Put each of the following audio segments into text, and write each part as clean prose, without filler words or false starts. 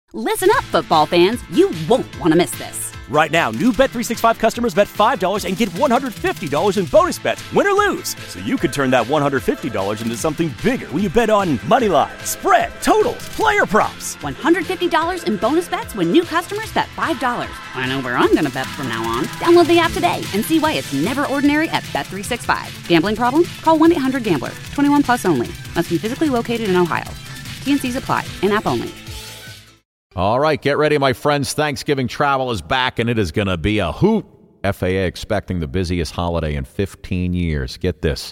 Listen up, football fans. You won't want to miss this. Right now, new Bet365 customers bet $5 and get $150 in bonus bets, win or lose. So you could turn that $150 into something bigger when you bet on money line, spread, totals, player props. $150 in bonus bets when new customers bet $5. I know where I'm going to bet from now on. Download the app today and see why it's never ordinary at Bet365. Gambling problem? Call 1-800-GAMBLER. 21 plus only. Must be physically located in Ohio. T&Cs apply. In-app only. All right, get ready, my friends. Thanksgiving travel is back, and it is going to be a hoot. FAA expecting the busiest holiday in 15 years. Get this,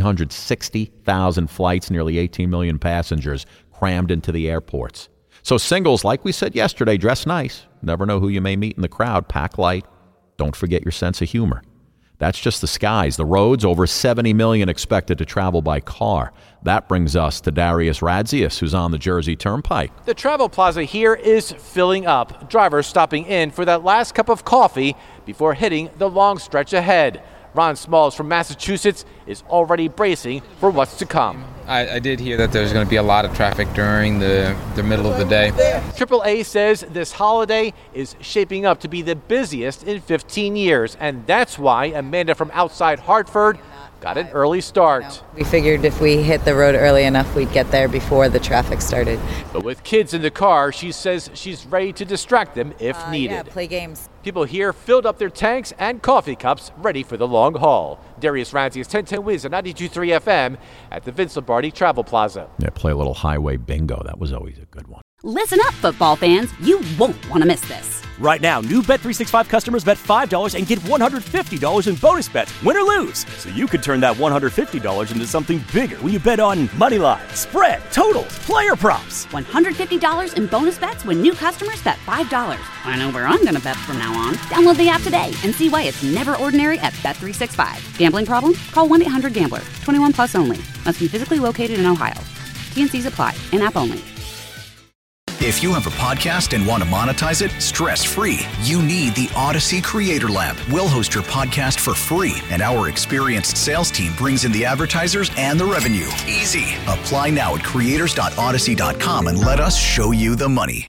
360,000 flights, nearly 18 million passengers crammed into the airports. So singles, like we said yesterday, dress nice. Never know who you may meet in the crowd. Pack light. Don't forget your sense of humor. That's just the skies. The roads, over 70 million expected to travel by car. That brings us to Darius Radzius, who's on the Jersey Turnpike. The travel plaza here is filling up. Drivers stopping in for that last cup of coffee before hitting the long stretch ahead. Ron Smalls from Massachusetts is already bracing for what's to come. I did hear that there's going to be a lot of traffic during the middle of the day. AAA says this holiday is shaping up to be the busiest in 15 years, and that's why Amanda from outside Hartford got an early start. We figured if we hit the road early enough, we'd get there before the traffic started. But with kids in the car, she says she's ready to distract them if needed. Yeah, play games. People here filled up their tanks and coffee cups, ready for the long haul. Darius Radzius, 1010 Wiz at 92.3 FM at the Vince Lombardi Travel Plaza. Yeah, play a little highway bingo. That was always a good one. Listen up, football fans. You won't want to miss this. Right now, new Bet365 customers bet $5 and get $150 in bonus bets, win or lose. So you could turn that $150 into something bigger when you bet on money line, spread, totals, player props. $150 in bonus bets when new customers bet $5. I know where I'm going to bet from now on. Download the app today and see why it's never ordinary at Bet365. Gambling problem? Call 1-800-GAMBLER. 21 plus only. Must be physically located in Ohio. T&Cs apply. In-app only. If you have a podcast and want to monetize it stress-free, you need the Odyssey Creator Lab. We'll host your podcast for free, and our experienced sales team brings in the advertisers and the revenue. Easy. Apply now at creators.odyssey.com and let us show you the money.